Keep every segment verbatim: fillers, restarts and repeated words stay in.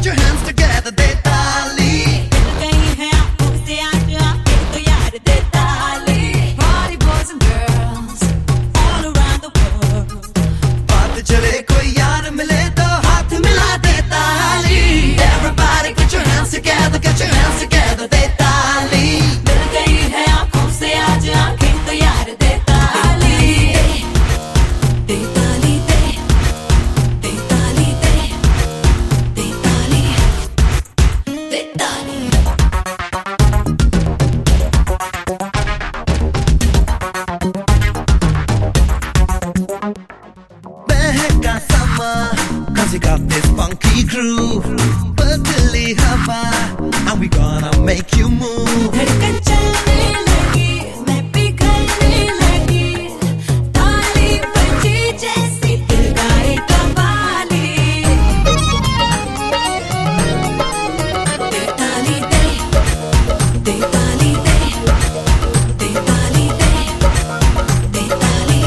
put your hands together, दे ताली। दिल कहीं है आँखों से आज आँखें तो यार दे ताली। Party boys and girls all around the world। बात चले कोई यार मिले तो हाथ मिला दे ताली। Everybody get your hands together, get your hands together, दे ताली। दिल कहीं है आँखों से आज आँखें तो यार दे ताली। दे ताली दे दे ताली दे दे ताली दे ताली। बहका समा, 'cause you got this funky groove, बदली हवा, and we gonna make you move। धड़कन चलने लगी, मैं पिघलने लगी, ताली बजी जैसी दिल गाए कव्वाली। दे ताली दे दे ताली दे दे ताली दे दे ताली।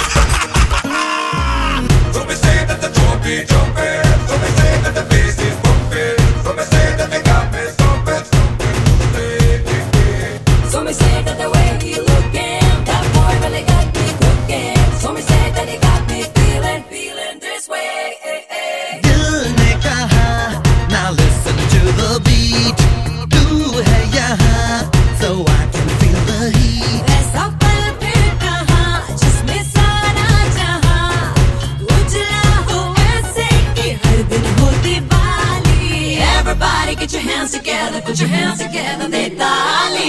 So they say that the drum be jumping, so they say that the bass is bumping, so they say that they got me stomping, stomping, stomping. So me say that the way he looking, that boy really got me cooking. So me say that he got me feeling, feeling this way. दिल ने कहा, now listen to the beat, तू है यहाँ, so I can feel the heat। ऐसा पल फिर कहाँ, जिसमें सारा जहां उजला हो ऐसे कि हर दिन हो Diwali. Everybody get your hands together, put your hands together, दे ताली।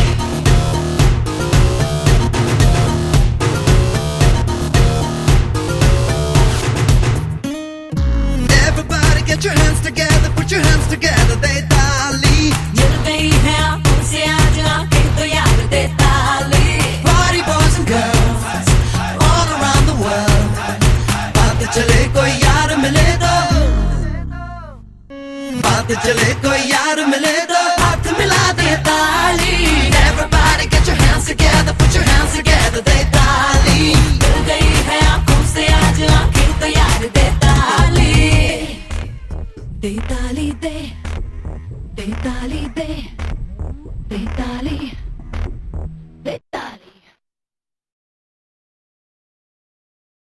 Everybody get your hands together, put your hands together, दे ताली। मिल गई है आँखों से आज आँखें तो यार दे ताली। Party boys and girls all around the world, बात चले कोई यार मिले तो, बात चले कोई यार मिले तो हाथ मिला दे ताली। Everybody get your hands together, put your hands together, दे ताली। मिल गई है आँखों से आज आँखें तो यार दे ताली। दे ताली दे दे ताली दे दे ताली।